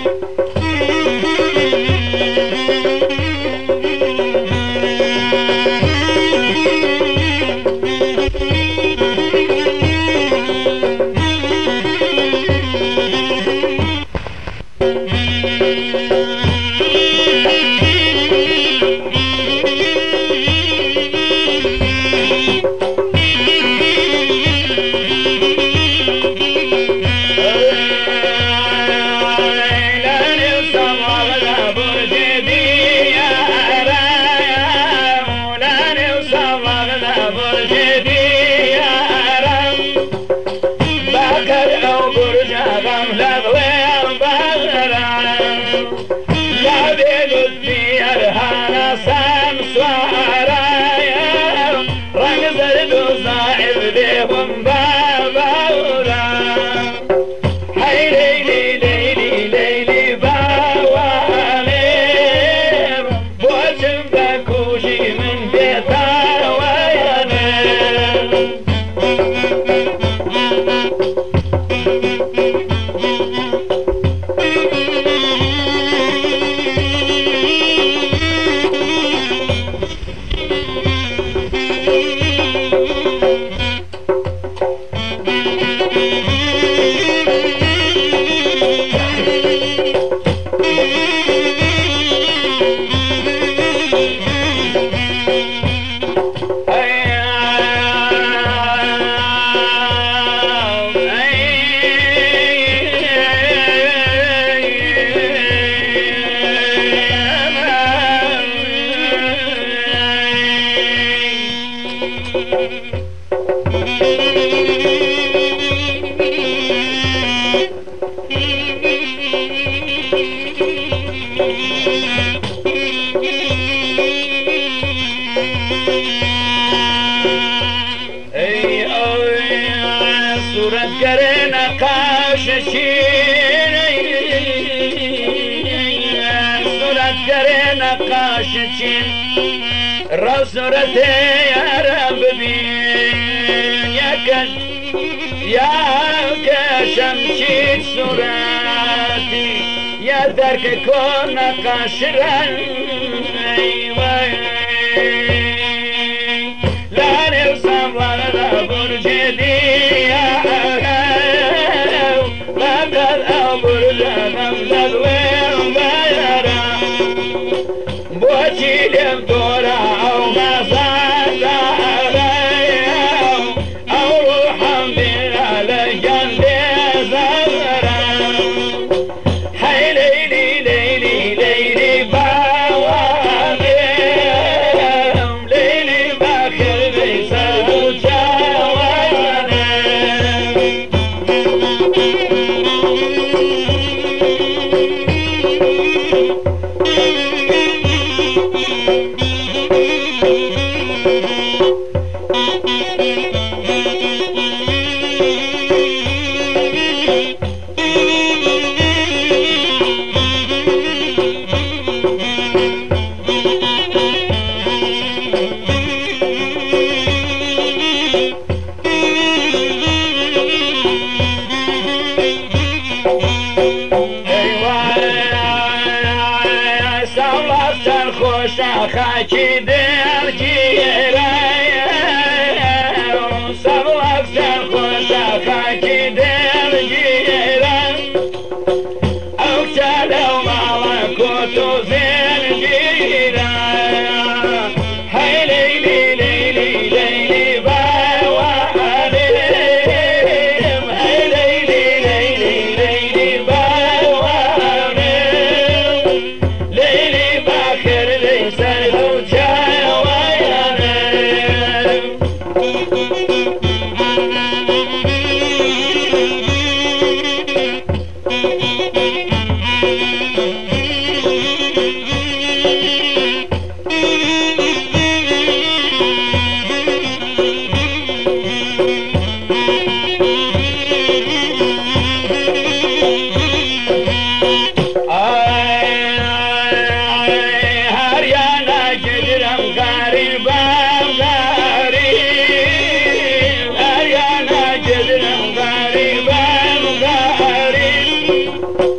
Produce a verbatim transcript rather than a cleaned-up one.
صورتي يا رب بين يا كش يا كشمشي صورتي يا درك كون قشرا لا نوصل ولا برج دي بدل أبرج نمزل وين بيرا بوشي لم دورا أو ما صار أو روحا بلا لجن زهرا حي ليلي ليلي ليلي باوام ليلي باخر بيسا وجاوانا خاکی دل گیره سبلک سر خوش خاکی دل گیره او چلو مالکو تو زنگیره هی لیلی لیلی لیلی باوانیم هی لیلی لیلی لیلی باوانیم لیلی باخر Thank you.